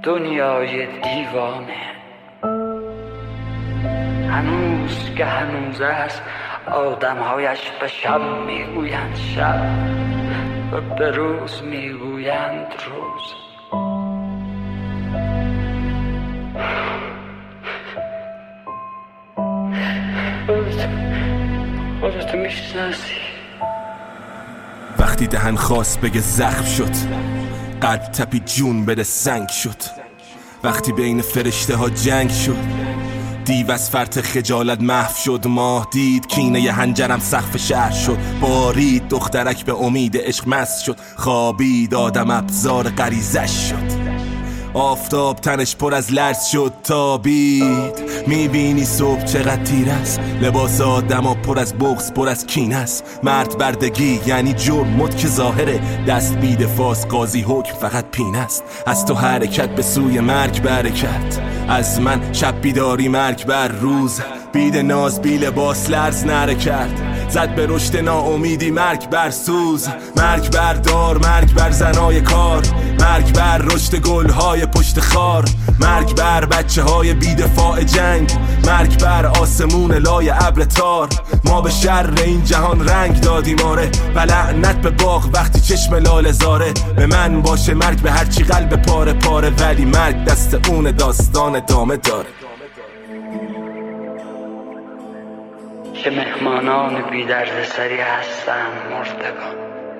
دنیای دیوانه. هنوز که هنوز است آدمهایش به شب میگویند شب و به روز میگویند روز. خودتو میشناسی. وقتی دهن خواست بگه زخم شد، قلب تپی جون بده سنگ شد. وقتی بین فرشته ها جنگ شد، دیو از فرط خجالت محو شد. ماه دید کینه ی هنجرم سقف شهر شد. بارید دخترک به امید عشق مست شد. خوابید آدم ابزار غریزش شد. آفتاب تنش پر از لرز شد تابید. میبینی صبح چقدر تیر است. لباس آدم ها پر از بغض پر از کین است. مرد بردگی یعنی جرم مد که ظاهره. دست بید فاس قاضی حکم فقط پین است. از تو حرکت به سوی مرگ برکت. از من شب بیداری مرگ بر روز. بید ناز بی لباس لرز نره کرد. زد به رشد ناامیدی مرگ بر سوز. مرگ بر دار مرگ بر زنای کار. مرگ بر رشد گلهای پشت خار. مرگ بر بچه های بیدفاع جنگ. مرگ بر آسمون لای ابر تار. ما به شر این جهان رنگ دادیم آره. و لعنت به باغ وقتی چشم لاله زاره. به من باشه مرگ به هرچی قلب پاره پاره. ولی مرگ دست اون داستان ادامه داره. که مهمانان بی درد سری هستند مردگان.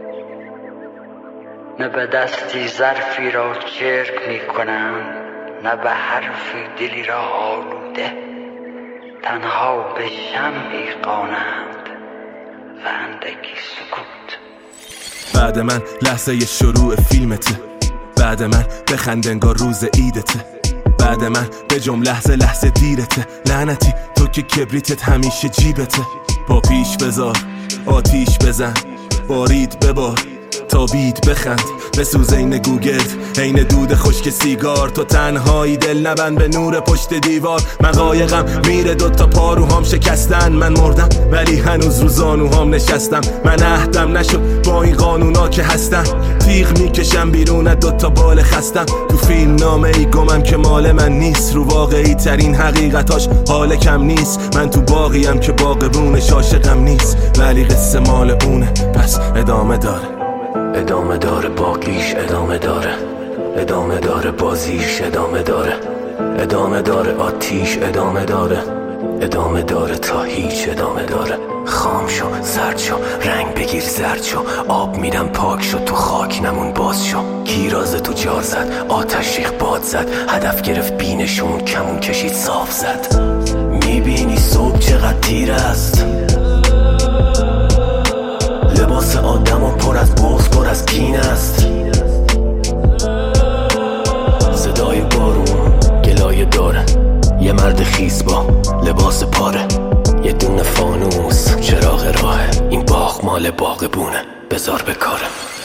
نه به دستی ظرفی را چرک می کنند، نه به حرفی دلی را آلوده. تنها به شمعی قانند و اندکی سکوت. بعد من لحظه شروع فیلمته. بعد من بخند انگار روز عیدته. بعد من به جمله لحظه دیرته. لعنتی تو که کبریتت همیشه جیبته. پا پیش بذار آتیش بزن. بارید ببار تابید بخند. بسوز این گوگل این دود خشک سیگار. تو تنهایی دل نبند به نور پشت دیوار. من قایقم میره دوتا پاروهام شکستن. من مردم ولی هنوز رو زانوهام نشستم. من عهدم نشد با این قانونا که هستم. تیغ میکشم بیرون دوتا بال خستم. تو فیلم نامه ای گمم که مال من نیست. رو واقعی ترین حقیقتاش حال کم نیست. من تو باقیم که باغبونش عاشقم نیست. ولی قصه مال اونه پس ادامه داره. ادامه داره باقیش ادامه داره. ادامه داره بازیش ادامه داره. ادامه داره آتیش ادامه داره. ادامه داره تا هیچ ادامه داره. خام شو سرد شو رنگ بگیر زرد شو. آب میدم پاک شو تو خاک نمون باز شو. گیراز تو جار زد آتش ریخ باد زد. هدف گرفت بینشون کمون کشید صاف زد. میبینی صبح چقدر تیر است. لباس آدم و پر از بغض پر از کین است. صدای بارون گلایه داره. یه مرد خیس با لباس پاره. یه دونه فانوس چراغ راهه. این باغ مال باغبونه بذار به کاره.